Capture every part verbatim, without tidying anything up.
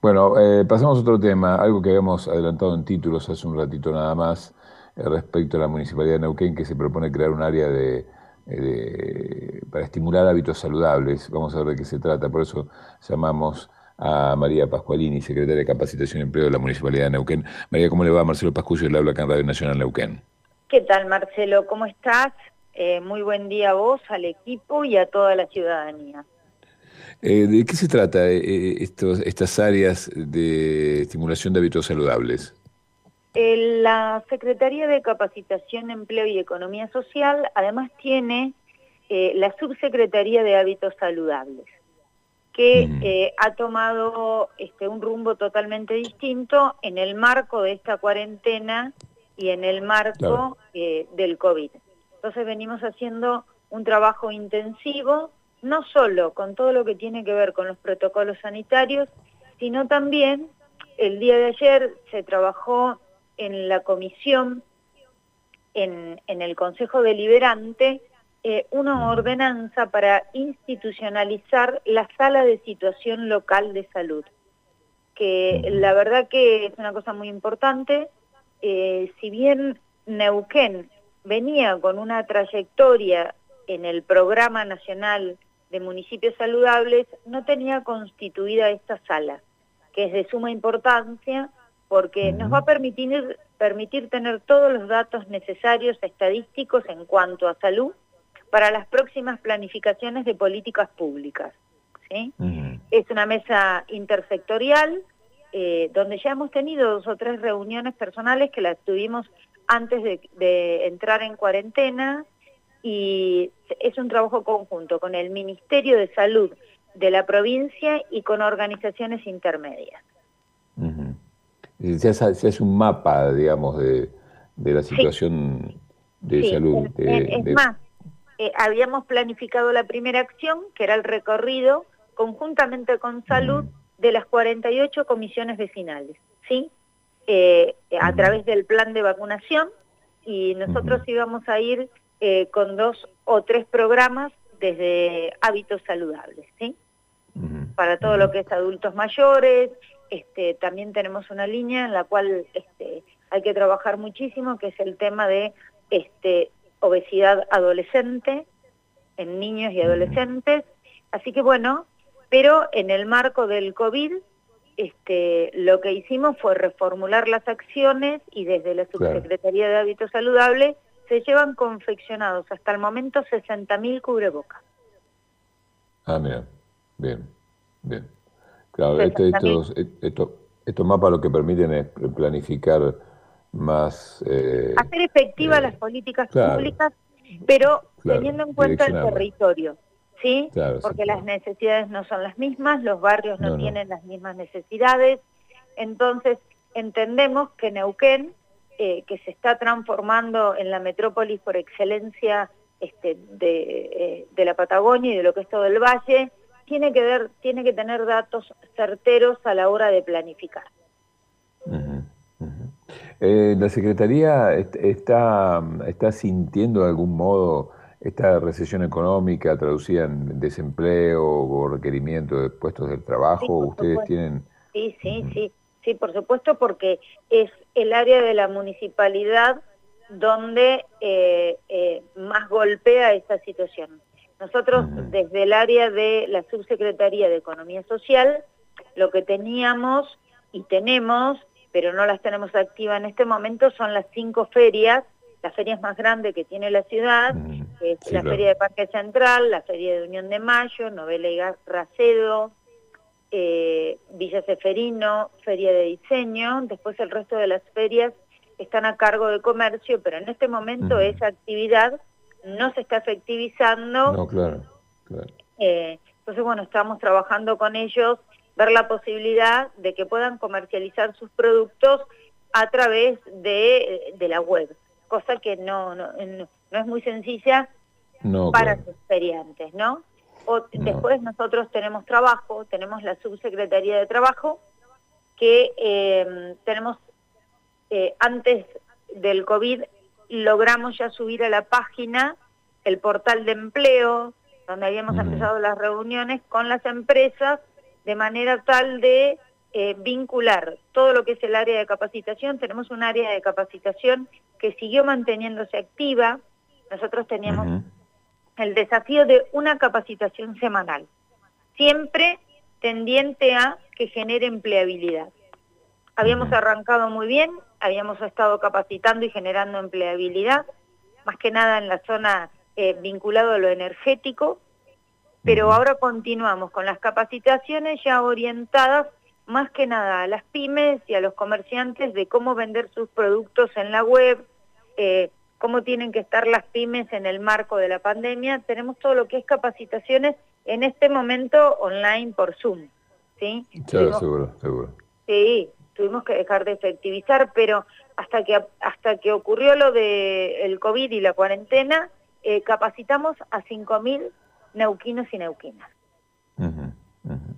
Bueno, eh, pasamos a otro tema, algo que habíamos adelantado en títulos hace un ratito nada más, eh, respecto a la Municipalidad de Neuquén, que se propone crear un área de, eh, de- para estimular hábitos saludables. Vamos a ver de qué se trata, por eso llamamos a María Pascualini, secretaria de Capacitación y Empleo de la Municipalidad de Neuquén. María, ¿cómo le va? Marcelo Pascucio, le habla acá en Radio Nacional Neuquén. ¿Qué tal, Marcelo? ¿Cómo estás? Eh, muy buen día a vos, al equipo y a toda la ciudadanía. Eh, ¿de qué se trata eh, eh, estos, estas áreas de estimulación de hábitos saludables? Eh, la Secretaría de Capacitación, Empleo y Economía Social además tiene eh, la Subsecretaría de Hábitos Saludables, que Ujú. eh, ha tomado este, un rumbo totalmente distinto en el marco de esta cuarentena y en el Claro. marco eh, del COVID. Entonces venimos haciendo un trabajo intensivo, no solo con todo lo que tiene que ver con los protocolos sanitarios, sino también el día de ayer se trabajó en la comisión, en, en el Consejo Deliberante, eh, una Ujú. ordenanza para institucionalizar la sala de situación local de salud, que Ujú. la verdad que es una cosa muy importante. Eh, si bien Neuquén venía con una trayectoria en el Programa Nacional de Municipios Saludables, no tenía constituida esta sala, que es de suma importancia porque nos va Ujú. a permitir, permitir tener todos los datos necesarios estadísticos en cuanto a salud para las próximas planificaciones de políticas públicas, ¿sí? Ujú. Es una mesa intersectorial eh, donde ya hemos tenido dos o tres reuniones personales que las tuvimos antes de, de entrar en cuarentena, y es un trabajo conjunto con el Ministerio de Salud de la provincia y con organizaciones intermedias. Ujú. Y Se hace, se hace un mapa, digamos, de, de la Sí, situación de sí, salud. en- en- De, es de- más, eh, habíamos planificado la primera acción, que era el recorrido, conjuntamente con salud, Ujú. de las cuarenta y ocho comisiones vecinales, ¿sí? Eh, a Ujú. través del plan de vacunación, y nosotros Ujú. íbamos a ir eh, con dos o tres programas desde hábitos saludables, ¿sí? Ujú. Para todo Ujú. lo que es adultos mayores. Este, también tenemos una línea en la cual este, hay que trabajar muchísimo, que es el tema de este, obesidad adolescente en niños y Ujú. adolescentes. Así que bueno, pero en el marco del COVID, este, lo que hicimos fue reformular las acciones, y desde la Claro. Subsecretaría de Hábitos Saludables se llevan confeccionados hasta el momento sesenta mil cubrebocas. Ah, mira. Bien. Bien. Claro, esto, sesenta mil. estos, esto, estos mapas lo que permiten es planificar más. eh, Hacer efectivas las eh, políticas claro, públicas, pero claro, teniendo en cuenta el direccionarlas. territorio, ¿sí? Claro, Porque las exactamente. necesidades no son las mismas, los barrios no No, no. tienen las mismas necesidades. Entonces entendemos que Neuquén, eh, que se está transformando en la metrópolis por excelencia este, de, eh, de la Patagonia y de lo que es todo el valle, tiene que ver, tiene que tener datos certeros a la hora de planificar. Ujú. Ujú. Eh, ¿la Secretaría est- está, está sintiendo de algún modo esta recesión económica traducida en desempleo o requerimiento de puestos de Sí, trabajo? por ¿Ustedes supuesto. tienen? Sí, sí, Ujú. sí, sí, por supuesto, porque es el área de la municipalidad donde eh, eh, más golpea esta situación. Nosotros, Ujú. desde el área de la Subsecretaría de Economía Social, lo que teníamos y tenemos, pero no las tenemos activas en este momento, son las cinco ferias, las ferias más grandes que tiene la ciudad, Ujú. que es Sí, la claro. Feria de Parque Central, la Feria de Unión de Mayo, Novela y Racedo, eh, Villa Seferino, Feria de Diseño. Después el resto de las ferias están a cargo de comercio, pero en este momento Ujú. esa actividad no se está efectivizando. No, claro, claro. Eh, entonces, bueno, estamos trabajando con ellos, ver la posibilidad de que puedan comercializar sus productos a través de, de la web, cosa que no, no, no no es muy sencilla No, para claro. sus feriantes, ¿no? O, No. después nosotros tenemos trabajo, tenemos la Subsecretaría de Trabajo, que eh, tenemos, eh, antes del COVID, logramos ya subir a la página el portal de empleo, donde habíamos Ujú. empezado las reuniones con las empresas, de manera tal de eh, vincular todo lo que es el área de capacitación. Tenemos un área de capacitación que siguió manteniéndose activa. Nosotros teníamos uh-huh. el desafío de una capacitación semanal, siempre tendiente a que genere empleabilidad. Habíamos uh-huh. arrancado muy bien, habíamos estado capacitando y generando empleabilidad, más que nada en la zona eh, vinculado a lo energético, pero uh-huh. ahora continuamos con las capacitaciones ya orientadas más que nada a las pymes y a los comerciantes de cómo vender sus productos en la web, eh, cómo tienen que estar las pymes en el marco de la pandemia. Tenemos todo lo que es capacitaciones en este momento online por Zoom, ¿sí? Claro, tuvimos, seguro, seguro. Sí, tuvimos que dejar de efectivizar, pero hasta que hasta que ocurrió lo del COVID y la cuarentena, eh, capacitamos a cinco mil neuquinos y neuquinas. Uh-huh, uh-huh.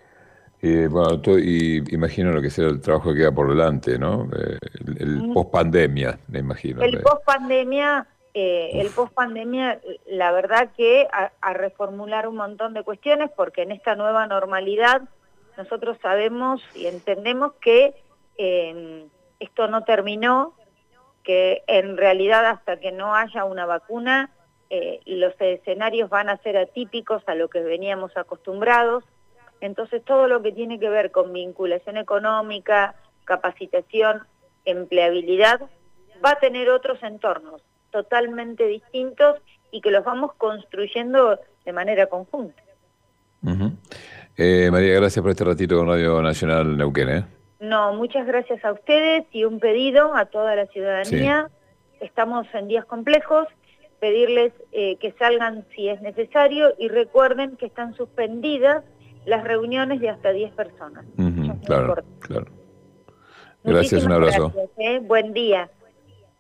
Y bueno, tú, y imagino lo que será el trabajo que queda por delante, ¿no? Eh, el el mm. post-pandemia, me imagino. El post-pandemia, eh, el post-pandemia, la verdad que a, a reformular un montón de cuestiones, porque en esta nueva normalidad nosotros sabemos y entendemos que eh, esto no terminó, que en realidad hasta que no haya una vacuna, eh, los escenarios van a ser atípicos a lo que veníamos acostumbrados. Entonces todo lo que tiene que ver con vinculación económica, capacitación, empleabilidad, va a tener otros entornos totalmente distintos y que los vamos construyendo de manera conjunta. Uh-huh. eh, María, gracias por este ratito con Radio Nacional Neuquén. ¿eh? No, muchas gracias a ustedes y un pedido a toda la ciudadanía. Sí. Estamos en días complejos, pedirles eh, que salgan si es necesario y recuerden que están suspendidas las reuniones de hasta diez personas. Uh-huh, claro, claro. Gracias, Muchísimas un abrazo. Gracias, ¿eh? Buen día.